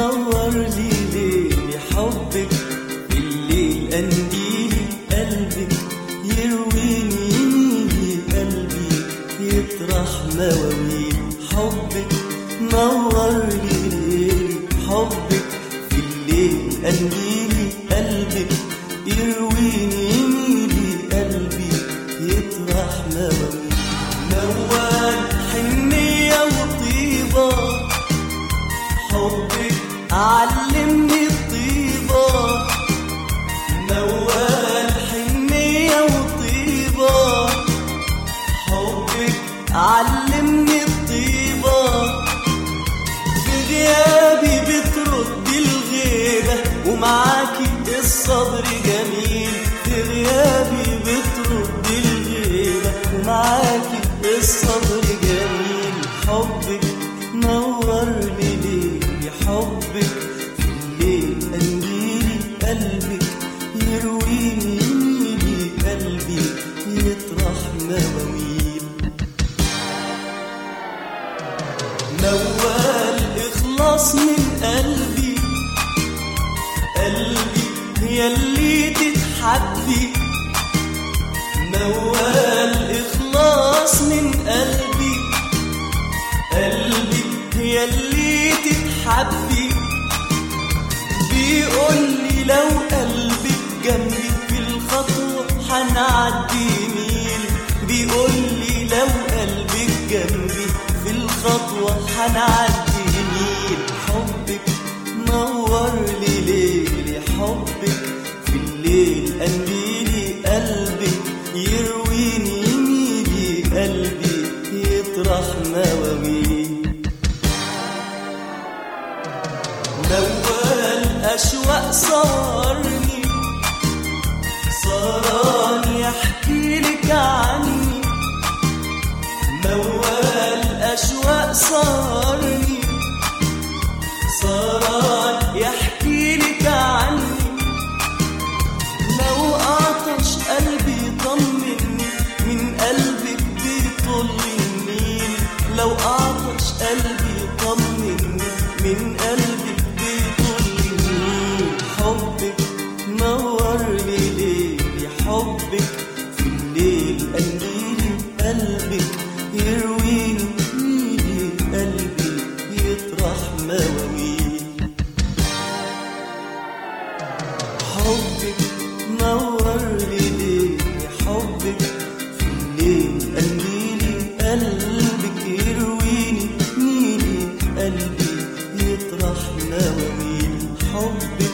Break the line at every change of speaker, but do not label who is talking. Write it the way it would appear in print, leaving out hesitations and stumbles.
نور لي ليلي حبك في الليل قنديلي قلبك يرويني قلبي يطرح مواويل حبك نور لي ليلي حبك في الليل قنديلي قلبك يرويني قلبي يطرح مواويل موال حنية وطيبة حبك علمني الطيبة موال حنية وطيبة حبك علمني الطيبة في غيابي بترد الغيبة ومعاكي الصبر جميل في غيابي بترد الغيبة ومعاكي الصبر جميل حبك نور لي ليلي حبك في الليل قنديلي قلبك يرويني قلبي يطرح مواويل موال اخلاص من قلبي قلبي ياللي تتحبي موال اخلاص من قلبي قلبي ياللي تتحبي بيقولي لو قلبك جنبي في الخطوة هنعدي ميل بيقولي لو قلبك جنبي في الخطوة هنعدي ميل حبك نور لي ليلي حبك في الليل قنديلي قلبك يرويني قلبي يطرح مواويل موال أشواق صارني أحكيلك عني موال أشواق صارني يحكيلك عني لو عطش قلبي طمني من قلبك بيطل النيل لو عطش قلبي طمني من قلبك بيطل النيل حبك نور لي ليلي حبك في الليل قنديلي قلبك يرويني قلبي يطرح مواويل حبك نور لي ليلي حبك في الليل قنديلي قلبك يرويني قلبي يطرح مواويل حبك